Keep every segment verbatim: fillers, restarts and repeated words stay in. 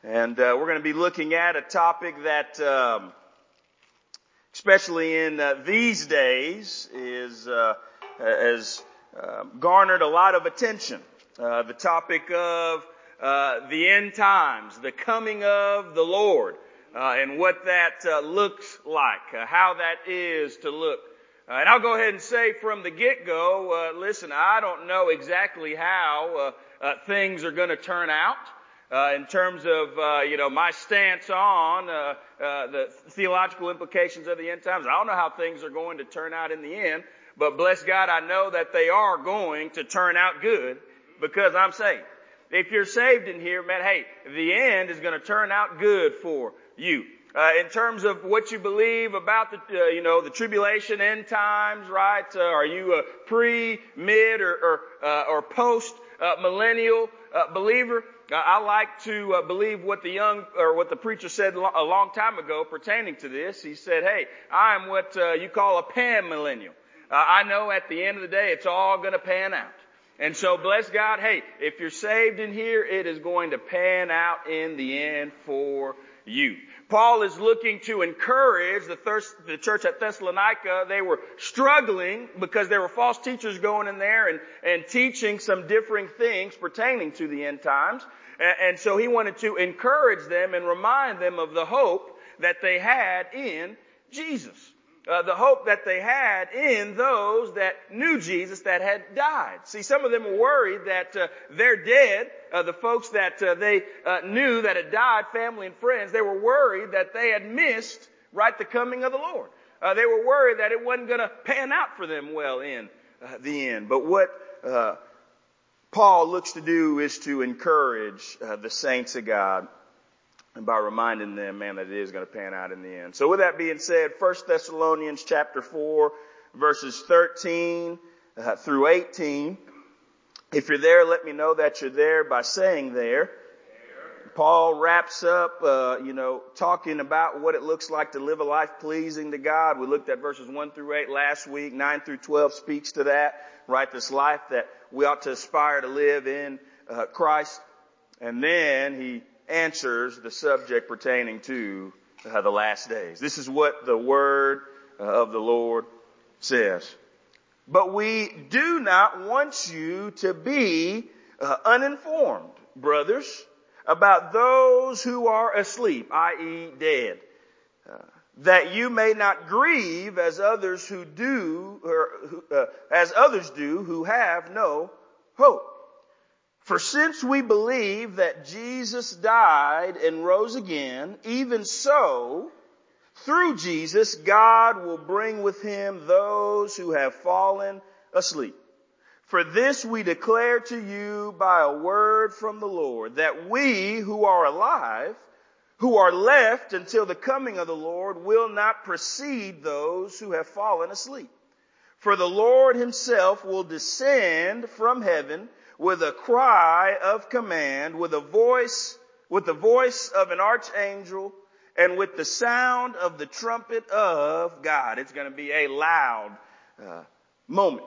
And uh, we're going to be looking at a topic that, um, especially in uh, these days, is uh, has uh, garnered a lot of attention. Uh, the topic of uh, the end times, the coming of the Lord, uh, and what that uh, looks like, uh, how that is to look. Uh, and I'll go ahead and say from the get-go, uh, listen, I don't know exactly how uh, uh, things are going to turn out. Uh, in terms of, uh, you know, my stance on, uh, uh, the theological implications of the end times. I don't know how things are going to turn out in the end, but bless God, I know that they are going to turn out good because I'm saved. If you're saved in here, man, hey, the end is going to turn out good for you. Uh, in terms of what you believe about the, uh, you know, the tribulation end times, right? Uh, are you a pre, mid, or, or, uh, or post, uh, millennial, uh, believer? Uh, I like to uh, believe what the young, or what the preacher said lo- a long time ago pertaining to this. He said, hey, I'm what uh, you call a pan-millennial. Uh, I know at the end of the day, it's all going to pan out. And so bless God, hey, if you're saved in here, it is going to pan out in the end for you. Paul is looking to encourage the, thirst, the church at Thessalonica. They were struggling because there were false teachers going in there and, and teaching some differing things pertaining to the end times. And, and so he wanted to encourage them and remind them of the hope that they had in Jesus. Uh, the hope that they had in those that knew Jesus that had died. See, some of them were worried that uh, they're dead. Uh, the folks that uh, they uh, knew that had died, family and friends, they were worried that they had missed, right, the coming of the Lord. Uh, they were worried that it wasn't going to pan out for them well in uh, the end. But what uh, Paul looks to do is to encourage uh, the saints of God, and by reminding them, man, that it is going to pan out in the end. So with that being said, First Thessalonians chapter four, verses thirteen uh, through eighteen. If you're there, let me know that you're there by saying there. Paul wraps up, uh, you know, talking about what it looks like to live a life pleasing to God. We looked at verses one through eight last week. nine through twelve speaks to that, right? This life that we ought to aspire to live in uh, Christ. And then he answers the subject pertaining to uh, the last days. This is what the word uh, of the Lord says. But we do not want you to be uh, uninformed, brothers, about those who are asleep, that is dead, uh, that you may not grieve as others who do, or uh, as others do who have no hope. For since we believe that Jesus died and rose again, even so, through Jesus, God will bring with him those who have fallen asleep. For this we declare to you by a word from the Lord, that we who are alive, who are left until the coming of the Lord, will not precede those who have fallen asleep. For the Lord himself will descend from heaven with a cry of command, with a voice, with the voice of an archangel, and with the sound of the trumpet of God. It's going to be a loud uh, moment.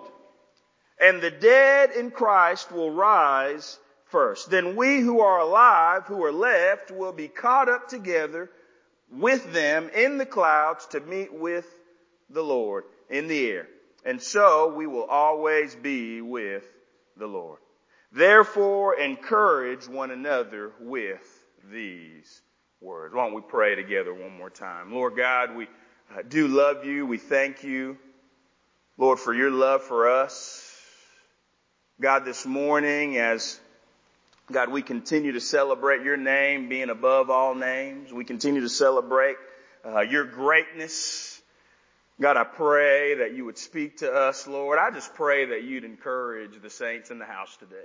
And the dead in Christ will rise first. Then we who are alive, who are left, will be caught up together with them in the clouds to meet with the Lord in the air. And so we will always be with the Lord. Therefore, encourage one another with these words. Why don't we pray together one more time? Lord God, we uh, do love you. We thank you, Lord, for your love for us. God, this morning, as God, we continue to celebrate your name being above all names. We continue to celebrate uh, your greatness. God, I pray that you would speak to us, Lord. I just pray that you'd encourage the saints in the house today.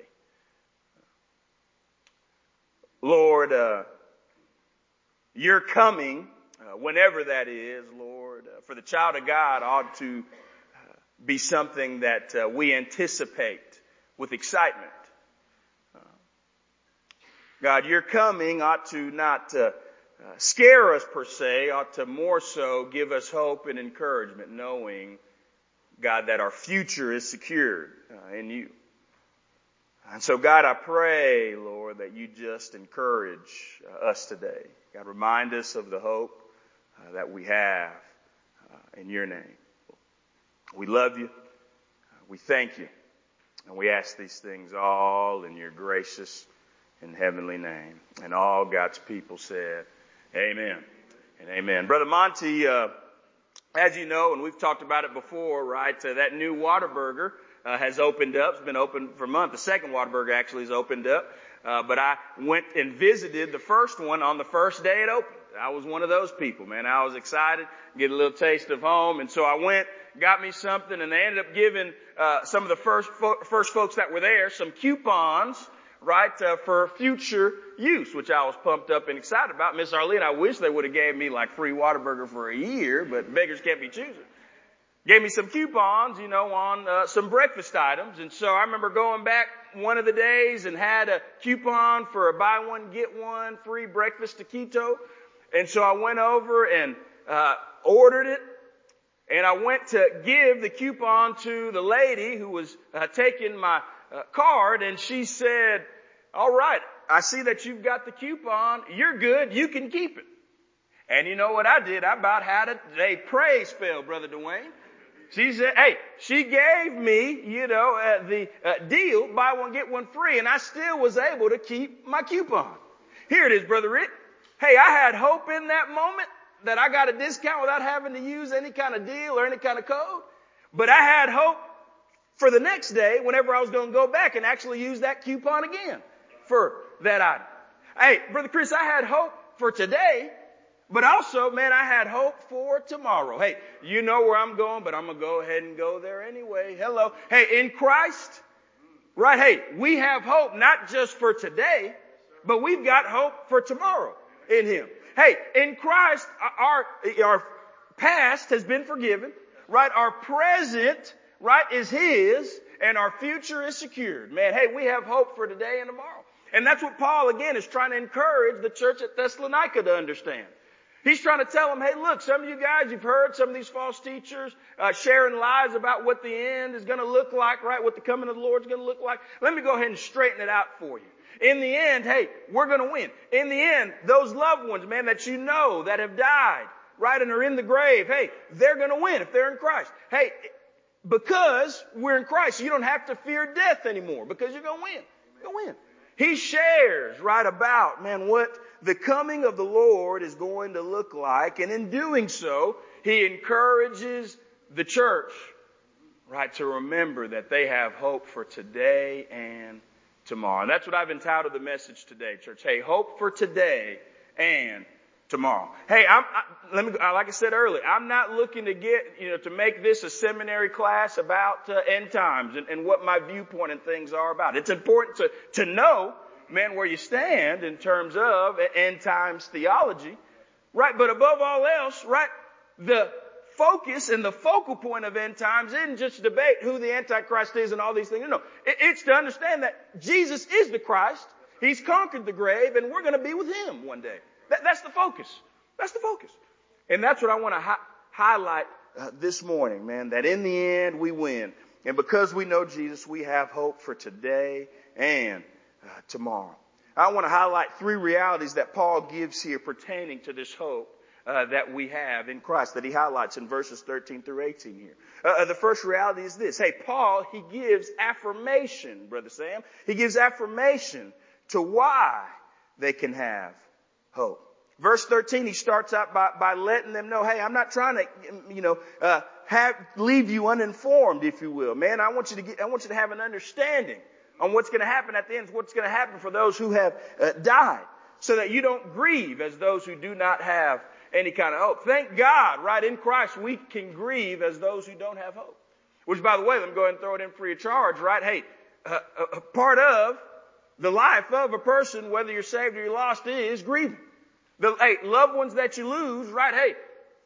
Lord, uh, your coming, uh, whenever that is, Lord, uh, for the child of God ought to uh, be something that uh, we anticipate with excitement. Uh, God, your coming ought to not uh, uh, scare us per se, ought to more so give us hope and encouragement, knowing, God, that our future is secured uh, in you. And so, God, I pray, Lord, that you just encourage uh, us today. God, remind us of the hope uh, that we have uh, in your name. We love you. Uh, we thank you. And we ask these things all in your gracious and heavenly name. And all God's people said, amen and amen. Brother Monty, uh, as you know, and we've talked about it before, right, uh, that new Whataburger Uh, has opened up. It's been open for a month. The second Whataburger actually has opened up. Uh, but I went and visited the first one on the first day it opened. I was one of those people, man. I was excited, get a little taste of home. And so I went, got me something, and they ended up giving uh, some of the first fo- first folks that were there some coupons, right, uh, for future use, which I was pumped up and excited about. Miss Arlene, I wish they would have gave me like free Whataburger for a year, but beggars can't be choosers. Gave me some coupons, you know, on uh, some breakfast items. And so I remember going back one of the days and had a coupon for a buy one, get one free breakfast taquito. And so I went over and uh ordered it. And I went to give the coupon to the lady who was uh, taking my uh, card. And she said, all right, I see that you've got the coupon. You're good. You can keep it. And you know what I did? I about had a, a praise spell, Brother Dwayne. She said, hey, she gave me, you know, uh, the uh, deal, buy one, get one free, and I still was able to keep my coupon. Here it is, Brother Rick. Hey, I had hope in that moment that I got a discount without having to use any kind of deal or any kind of code. But I had hope for the next day whenever I was going to go back and actually use that coupon again for that item. Hey, Brother Chris, I had hope for today. But also, man, I had hope for tomorrow. Hey, you know where I'm going, but I'm going to go ahead and go there anyway. Hello. Hey, in Christ, right? Hey, we have hope not just for today, but we've got hope for tomorrow in Him. Hey, in Christ, our, our past has been forgiven, right? Our present, right, is His, and our future is secured. Man, hey, we have hope for today and tomorrow. And that's what Paul, again, is trying to encourage the church at Thessalonica to understand. He's trying to tell them, hey, look, some of you guys, you've heard some of these false teachers uh, sharing lies about what the end is going to look like, right? What the coming of the Lord is going to look like. Let me go ahead and straighten it out for you. In the end, hey, we're going to win. In the end, those loved ones, man, that you know that have died, right, and are in the grave, hey, they're going to win if they're in Christ. Hey, because we're in Christ, you don't have to fear death anymore because you're going to win. You're going to win. He shares right about, man, what the coming of the Lord is going to look like. And in doing so, he encourages the church, right, to remember that they have hope for today and tomorrow. And that's what I've entitled the message today, church. Hey, hope for today and tomorrow. Hey, I'm, I, let me, like I said earlier, I'm not looking to get, you know, to make this a seminary class about uh, end times and, and what my viewpoint and things are about. It's important to, to know, man, where you stand in terms of end times theology, right? But above all else, right, the focus and the focal point of end times isn't just to debate who the Antichrist is and all these things. No, it, it's to understand that Jesus is the Christ. He's conquered the grave, and we're going to be with Him one day. That, that's the focus. That's the focus. And that's what I want to hi- highlight uh, this morning, man, that in the end we win. And because we know Jesus, we have hope for today and uh, tomorrow. I want to highlight three realities that Paul gives here pertaining to this hope uh, that we have in Christ, that he highlights in verses thirteen through eighteen here. Uh, the first reality is this. Hey, Paul, he gives affirmation, Brother Sam. He gives affirmation to why they can have hope. Verse thirteen, he starts out by, by letting them know, hey, I'm not trying to, you know, uh, have, leave you uninformed, if you will. Man, I want you to get, I want you to have an understanding on what's going to happen at the end, what's going to happen for those who have uh, died, so that you don't grieve as those who do not have any kind of hope. Thank God, right, in Christ, we can grieve as those who don't have hope. Which, by the way, let me go ahead and throw it in free of charge, right? Hey, uh, a part of the life of a person, whether you're saved or you're lost, is grieving. The hey, loved ones that you lose, right? Hey,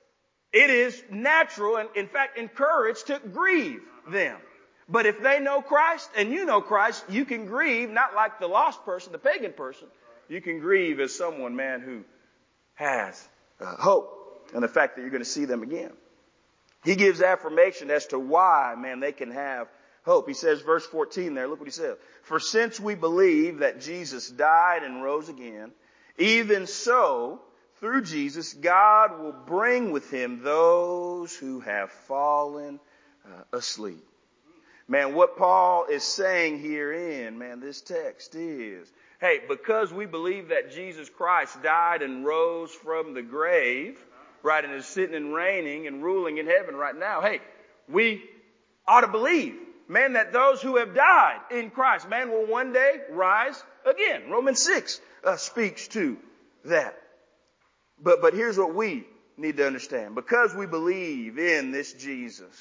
it is natural and, in fact, encouraged to grieve them. But if they know Christ and you know Christ, you can grieve not like the lost person, the pagan person. You can grieve as someone, man, who has uh, hope and the fact that you're going to see them again. He gives affirmation as to why, man, they can have hope. He says, verse fourteen there, look what he says. For since we believe that Jesus died and rose again, even so, through Jesus, God will bring with him those who have fallen uh, asleep. Man, what Paul is saying here in, man, this text is, hey, because we believe that Jesus Christ died and rose from the grave, right, and is sitting and reigning and ruling in heaven right now, hey, we ought to believe, man, that those who have died in Christ, man, will one day rise again. Romans six uh, speaks to that. But, but here's what we need to understand. Because we believe in this Jesus,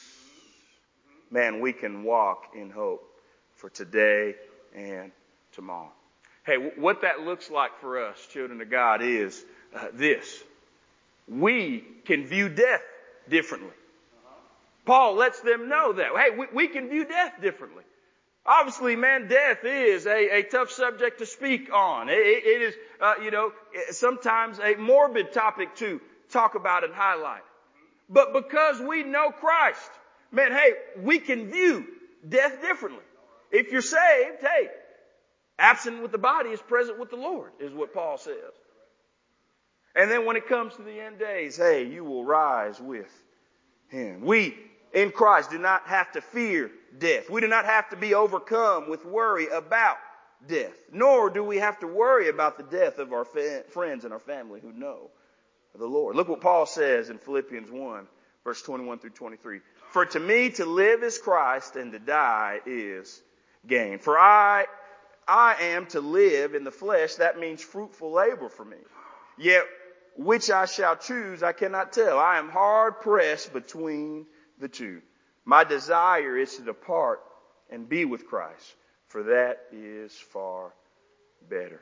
man, we can walk in hope for today and tomorrow. Hey, what that looks like for us, children of God, is uh, this. We can view death differently. Paul lets them know that. Hey, we, we can view death differently. Obviously, man, death is a, a tough subject to speak on. It, it is, uh, you know, sometimes a morbid topic to talk about and highlight. But because we know Christ, man, hey, we can view death differently. If you're saved, hey, absent with the body is present with the Lord, is what Paul says. And then when it comes to the end days, hey, you will rise with him. We, in Christ, do not have to fear death. We do not have to be overcome with worry about death. Nor do we have to worry about the death of our fa- friends and our family who know the Lord. Look what Paul says in Philippians one, verse twenty-one through twenty-three. For to me to live is Christ, and to die is gain. For I, I am to live in the flesh. That means fruitful labor for me. Yet which I shall choose, I cannot tell. I am hard pressed between the two. My desire is to depart and be with Christ, for that is far better.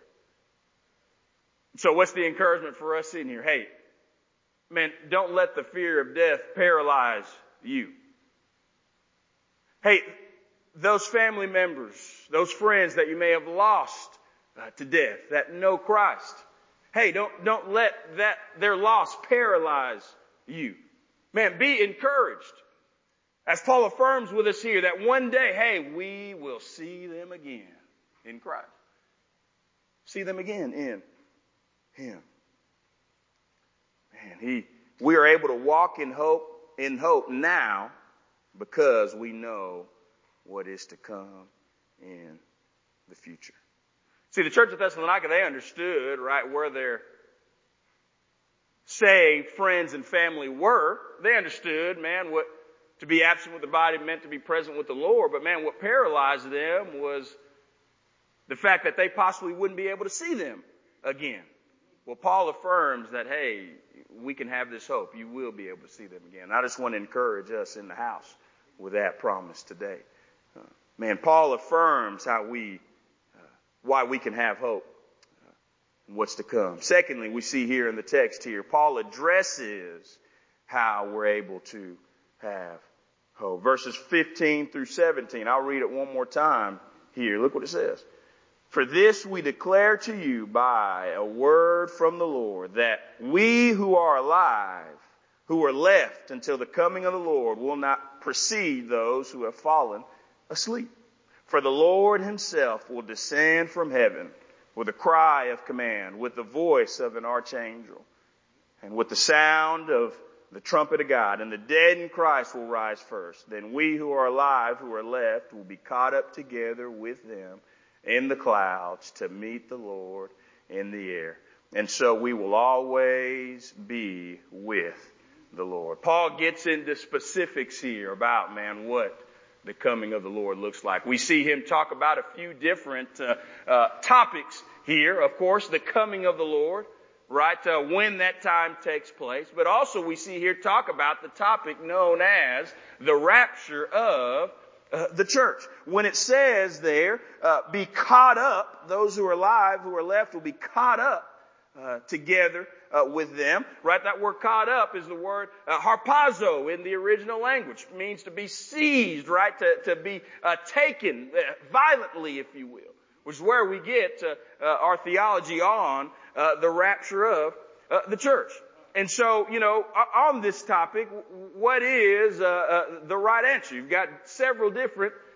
So what's the encouragement for us in here? Hey, man, don't let the fear of death paralyze you. Hey, those family members, those friends that you may have lost uh, to death, that know Christ, hey, don't, don't let that, their loss paralyze you. Man, be encouraged. As Paul affirms with us here, that one day, hey, we will see them again in Christ. See them again in him. Man, he, we are able to walk in hope, in hope now because we know what is to come in the future. See, the church of Thessalonica, they understood, right, where their saved friends and family were. They understood, man, what to be absent with the body meant to be present with the Lord. But man, what paralyzed them was the fact that they possibly wouldn't be able to see them again. Well, Paul affirms that, hey, we can have this hope. You will be able to see them again. I just want to encourage us in the house with that promise today. Uh, man, Paul affirms how we, uh, why we can have hope uh, and what's to come. Secondly, we see here in the text here, Paul addresses how we're able to have hope. Verses fifteen through seventeen. I'll read it one more time here. Look what it says. For this we declare to you by a word from the Lord, that we who are alive, who are left until the coming of the Lord, will not precede those who have fallen asleep. For the Lord himself will descend from heaven with a cry of command, with the voice of an archangel, and with the sound of the trumpet of God, and the dead in Christ will rise first. Then we who are alive, who are left, will be caught up together with them in the clouds to meet the Lord in the air. And so we will always be with the Lord. Paul gets into specifics here about, man, what the coming of the Lord looks like. We see him talk about a few different uh, uh, topics here. Of course, the coming of the Lord. Right, uh, when that time takes place. But also we see here talk about the topic known as the rapture of uh, the church. When it says there, uh, be caught up, those who are alive, who are left, will be caught up uh, together uh, with them. Right, that word caught up is the word uh, harpazo in the original language. It means to be seized, right, to, to be uh, taken uh, violently, if you will. Which is where we get uh, uh, our theology on uh, the rapture of uh, the church. And so, you know, on this topic, what is uh, uh, the right answer? You've got several different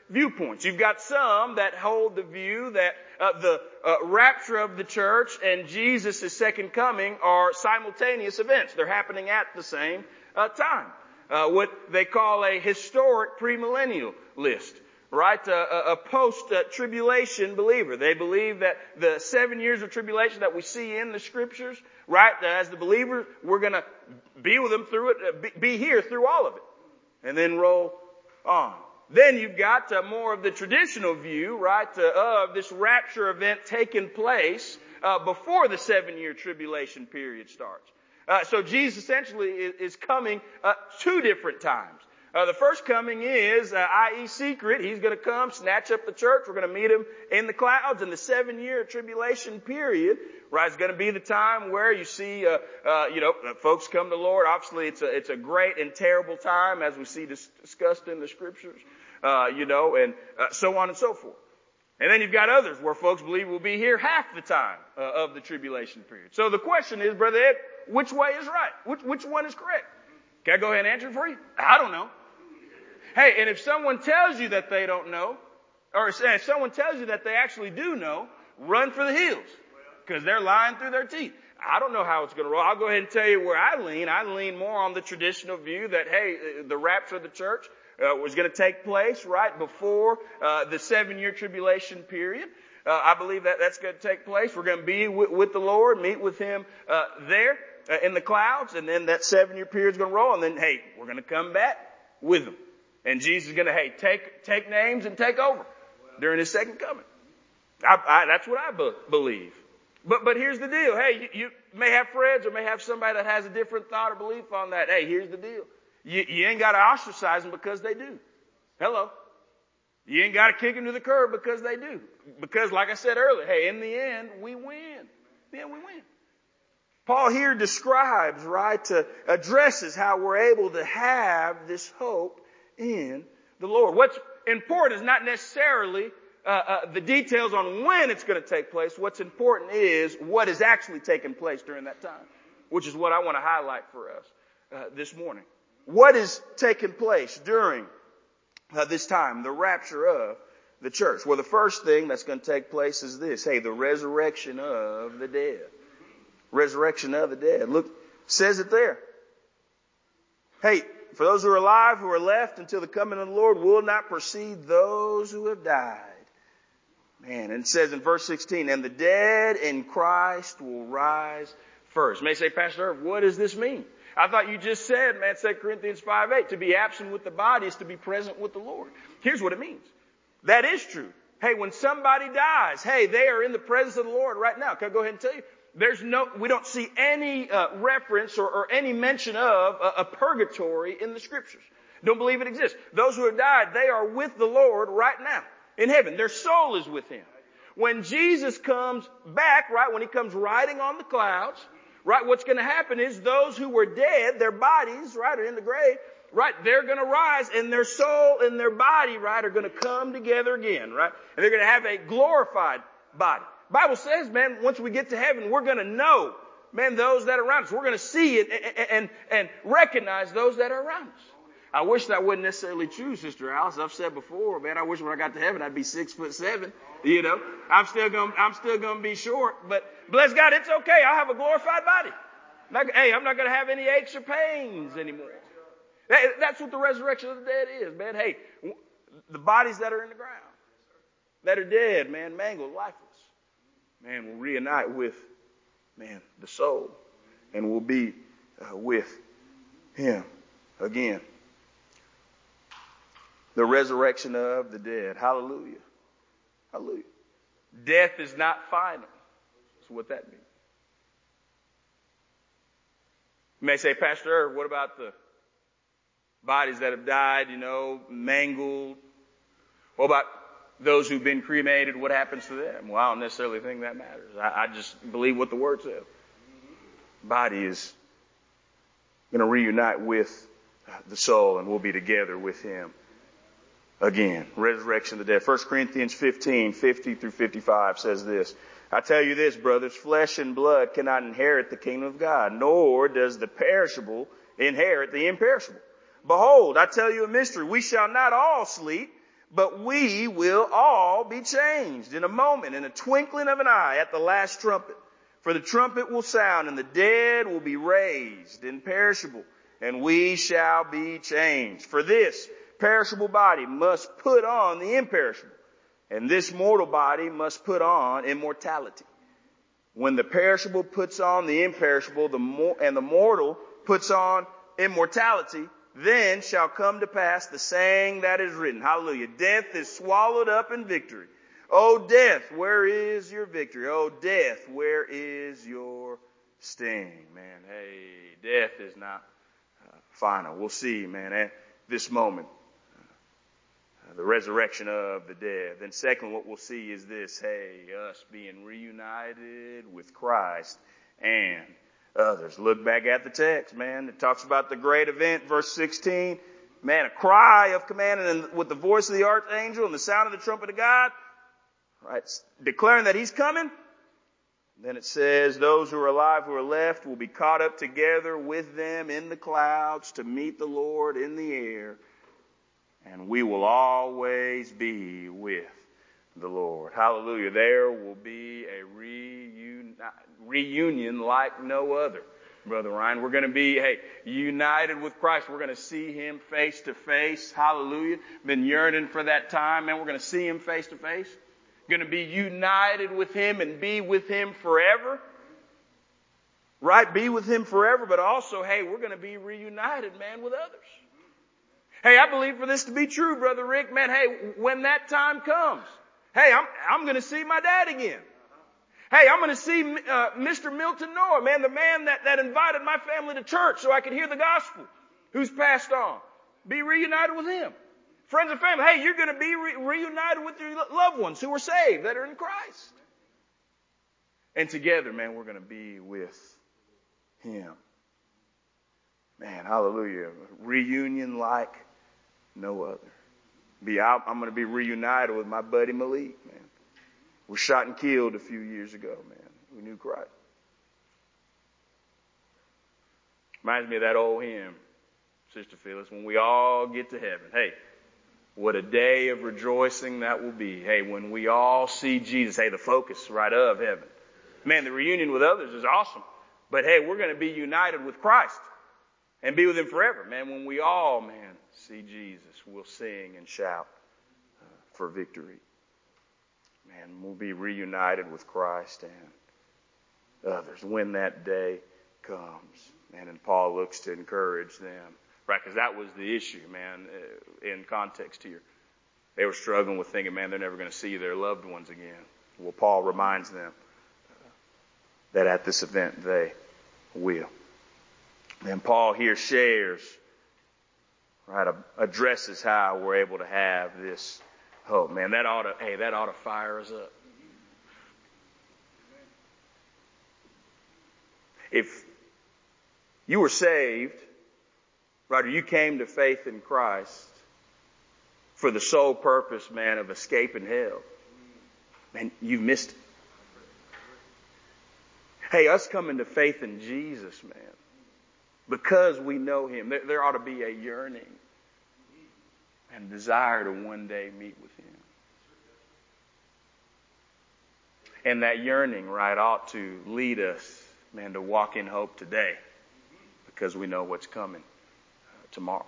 viewpoints. You've got some that hold the view that uh, the uh, rapture of the church and Jesus' second coming are simultaneous events. They're happening at the same uh, time. Uh, what they call a historic premillennial list. Right? A, a post-tribulation believer. They believe that the seven years of tribulation that we see in the scriptures, right, as the believer, we're going to be with them through it, be, be here through all of it, and then roll on. Then you've got uh, more of the traditional view, right, uh, of this rapture event taking place uh, before the seven-year tribulation period starts. Uh, so Jesus essentially is, is coming uh, two different times. Uh, the first coming is, uh, that is secret. He's going to come, snatch up the church. We're going to meet him in the clouds. And the seven-year tribulation period, right, is going to be the time where you see, uh, uh, you know, folks come to the Lord. Obviously, it's a, it's a great and terrible time, as we see dis- discussed in the scriptures, uh, you know, and uh, so on and so forth. And then you've got others where folks believe we'll be here half the time uh, of the tribulation period. So the question is, Brother Ed, which way is right? Which, which one is correct? Can I go ahead and answer it for you? I don't know. Hey, and if someone tells you that they don't know, or if someone tells you that they actually do know, run for the hills, because they're lying through their teeth. I don't know how it's going to roll. I'll go ahead and tell you where I lean. I lean more on the traditional view that, hey, the rapture of the church uh, was going to take place right before uh, the seven-year tribulation period. Uh, I believe that that's going to take place. We're going to be with, with the Lord, meet with Him uh, there uh, in the clouds, and then that seven-year period is going to roll, and then, hey, we're going to come back with Him. And Jesus is going to, hey, take take names and take over during His second coming. I, I, that's what I be, believe. But but here's the deal. Hey, you, you may have friends or may have somebody that has a different thought or belief on that. Hey, here's the deal. You, you ain't got to ostracize them because they do. Hello. You ain't got to kick them to the curb because they do. Because, like I said earlier, hey, in the end, we win. Yeah, we win. Paul here describes, right, uh, addresses how we're able to have this hope in the Lord. What's important is not necessarily uh, uh, the details on when it's going to take place. What's important is what is actually taking place during that time, which is what I want to highlight for us uh, this morning. What is taking place during uh, this time, the rapture of the church? Well, the first thing that's going to take place is this. Hey, the resurrection of the dead. Resurrection of the dead. Look, says it there. Hey, for those who are alive, who are left until the coming of the Lord, will not precede those who have died. Man, and it says in verse sixteen, and the dead in Christ will rise first. You may say, Pastor Irv, what does this mean? I thought you just said, man, Second Corinthians five eight, to be absent with the body is to be present with the Lord. Here's what it means. That is true. Hey, when somebody dies, hey, they are in the presence of the Lord right now. Can I go ahead and tell you? There's no, we don't see any uh, reference or, or any mention of a, a purgatory in the scriptures. Don't believe it exists. Those who have died, they are with the Lord right now in heaven. Their soul is with Him. When Jesus comes back, right, when He comes riding on the clouds, right, what's going to happen is those who were dead, their bodies, right, are in the grave, right, they're going to rise and their soul and their body, right, are going to come together again, right, and they're going to have a glorified body. Bible says, man, once we get to heaven, we're going to know, man, those that are around us. We're going to see it and, and, and recognize those that are around us. I wish that wasn't necessarily true, Sister Alice. I've said before, man, I wish when I got to heaven I'd be six foot seven. You know, I'm still going, I'm still going to be short, but bless God, it's okay. I'll have a glorified body. Not, hey, I'm not going to have any aches or pains anymore. That, that's what the resurrection of the dead is, man. Hey, the bodies that are in the ground, that are dead, man, mangled, lifeless. Man, we'll reunite with, man, the soul, and we'll be uh, with Him again. The resurrection of the dead. Hallelujah. Hallelujah. Death is not final. That's what that means. You may say, Pastor Irv, what about the bodies that have died, you know, mangled? What about those who've been cremated? What happens to them? Well, I don't necessarily think that matters. I, I just believe what the Word says. Body is going to reunite with the soul, and we'll be together with Him again. Resurrection of the dead. First Corinthians fifteen, fifty through fifty-five says this. I tell you this, brothers, flesh and blood cannot inherit the kingdom of God, nor does the perishable inherit the imperishable. Behold, I tell you a mystery. We shall not all sleep, But we will all be changed in a moment, in a twinkling of an eye, at the last trumpet. For the trumpet will sound, and the dead will be raised imperishable, and we shall be changed. For this perishable body must put on the imperishable, and this mortal body must put on immortality. When the perishable puts on the imperishable, the mor- and the mortal puts on immortality, then shall come to pass the saying that is written. Hallelujah. Death is swallowed up in victory. O death, where is your victory? O death, where is your sting? Man, hey, death is not uh, final. We'll see, man, at this moment. Uh, the resurrection of the dead. Then second, what we'll see is this. Hey, us being reunited with Christ and others. Look back at the text, man. It talks about the great event, verse sixteen. Man, a cry of command and with the voice of the archangel and the sound of the trumpet of God. Right, declaring that he's coming. Then it says, those who are alive, who are left, will be caught up together with them in the clouds to meet the Lord in the air. And we will always be with the Lord. Hallelujah. There will be a reuni- reunion like no other. Brother Ryan, we're going to be, hey, united with Christ. We're going to see him face to face. Hallelujah. Been yearning for that time, and we're going to see him face to face. Going to be united with him and be with him forever. Right? Be with him forever, but also, hey, we're going to be reunited, man, with others. Hey, I believe for this to be true, Brother Rick, man, hey, when that time comes, hey, I'm, I'm going to see my dad again. Hey, I'm going to see uh, Mister Milton Noah, man, the man that, that invited my family to church so I could hear the gospel, who's passed on. Be reunited with him. Friends and family, hey, you're going to be re- reunited with your loved ones who are saved, that are in Christ. And together, man, we're going to be with him. Man, hallelujah. Reunion like no other. Be out, I'm going to be reunited with my buddy Malik, man. Was shot and killed a few years ago, man. We knew Christ. Reminds me of that old hymn, Sister Phyllis, when we all get to heaven. Hey, what a day of rejoicing that will be. Hey, when we all see Jesus, hey, the focus right of heaven. Man, the reunion with others is awesome. But hey, we're going to be united with Christ and be with him forever. Man, when we all, man, see Jesus, we'll sing and shout uh, for victory. Man, we'll be reunited with Christ and others when that day comes. Man, and Paul looks to encourage them. Right, because that was the issue, man, in context here. They were struggling with thinking, man, they're never going to see their loved ones again. Well, Paul reminds them that at this event they will. And Paul here shares, right, addresses how we're able to have this hope. Man, that ought to, hey, that ought to fire us up. If you were saved, right, or you came to faith in Christ for the sole purpose, man, of escaping hell, man, you've missed it. Hey, us coming to faith in Jesus, man, because we know him, there, there ought to be a yearning and desire to one day meet with him. And that yearning, right, ought to lead us, man, to walk in hope today because we know what's coming tomorrow.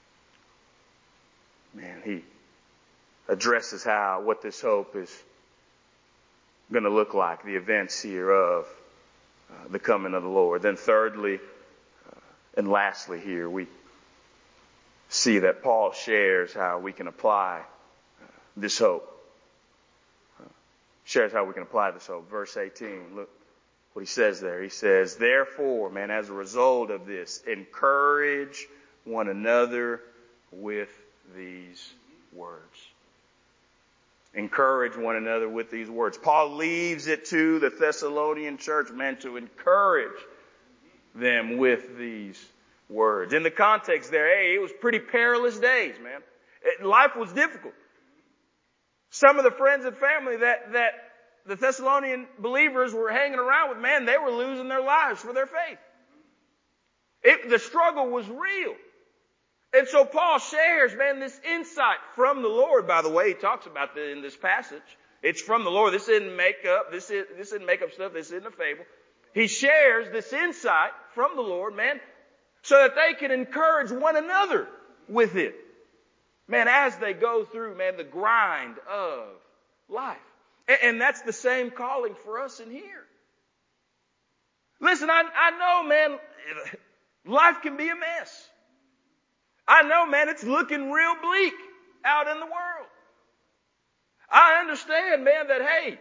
Man, he addresses how, what this hope is going to look like, the events here of uh, the coming of the Lord. Then thirdly, uh, and lastly here, we see that Paul shares how we can apply uh, this hope. Uh, shares how we can apply this hope. Verse eighteen, look what he says there. He says, therefore, man, as a result of this, encourage one another with these words. Encourage one another with these words. Paul leaves it to the Thessalonian church, man, to encourage them with these words. In the context there, hey, it was pretty perilous days, man. It, life was difficult. Some of the friends and family that, that the Thessalonian believers were hanging around with, man, they were losing their lives for their faith. It, the struggle was real. And so Paul shares, man, this insight from the Lord. By the way, he talks about that in this passage. It's from the Lord. This isn't make up. This, is, this isn't make up stuff. This isn't a fable. He shares this insight from the Lord, man, so that they can encourage one another with it. Man, as they go through, man, the grind of life. And, and that's the same calling for us in here. Listen, I, I know, man, life can be a mess. I know, man, it's looking real bleak out in the world. I understand, man, that, hey,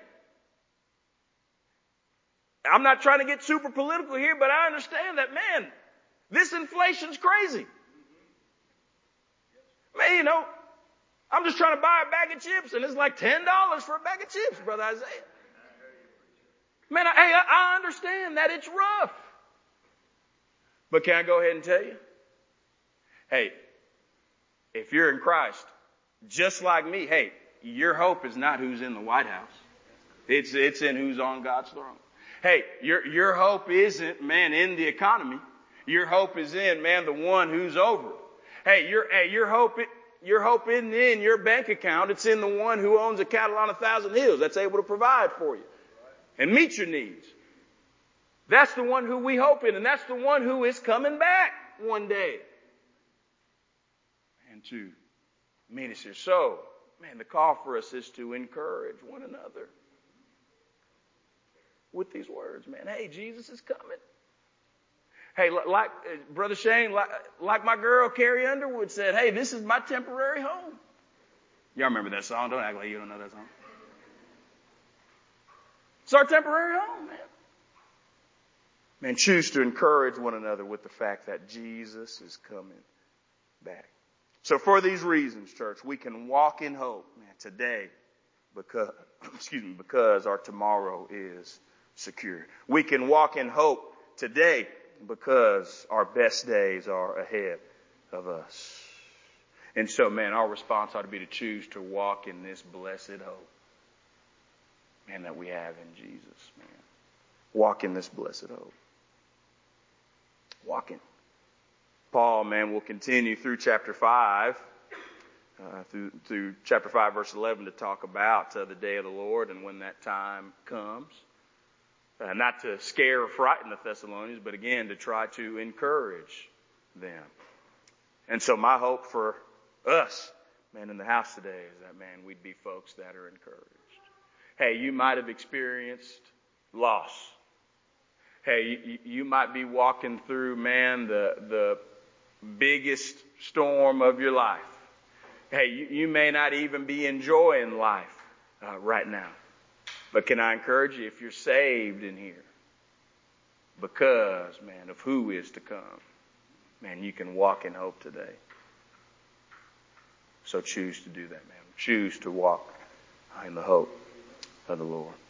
I'm not trying to get super political here, but I understand that, man, this inflation's crazy. Man, you know, I'm just trying to buy a bag of chips, and it's like ten dollars for a bag of chips, Brother Isaiah. Man, I, hey, I, I understand that it's rough. But can I go ahead and tell you? Hey, if you're in Christ, just like me, hey, your hope is not who's in the White House. It's, it's in who's on God's throne. Hey, your, your hope isn't, man, in the economy. Your hope is in, man, the one who's over it. Hey, your, hey, your hope, your hope isn't in your bank account. It's in the one who owns a cattle on a thousand hills that's able to provide for you and meet your needs. That's the one who we hope in, and that's the one who is coming back one day. And to meet us here. So, man, the call for us is to encourage one another with these words, man. Hey, Jesus is coming. Hey, like uh, Brother Shane, like, like my girl Carrie Underwood said, hey, this is my temporary home. Y'all remember that song? Don't act like you don't know that song. It's our temporary home, man. Man, choose to encourage one another with the fact that Jesus is coming back. So for these reasons, church, we can walk in hope, man, today because, excuse me, because our tomorrow is secure. We can walk in hope today because our best days are ahead of us. And so, man, our response ought to be to choose to walk in this blessed hope, man, that we have in Jesus, man. Walk in this blessed hope. Walking. Paul, man, will continue through chapter five, uh, through, through chapter five, verse eleven, to talk about uh, the day of the Lord and when that time comes. Uh, not to scare or frighten the Thessalonians, but again, to try to encourage them. And so my hope for us, man, in the house today is that, man, we'd be folks that are encouraged. Hey, you might have experienced loss. Hey, you, you might be walking through, man, the, the biggest storm of your life. Hey, you, you may not even be enjoying life uh, right now. But can I encourage you, if you're saved in here, because, man, of who is to come, man, you can walk in hope today. So choose to do that, man. Choose to walk in the hope of the Lord.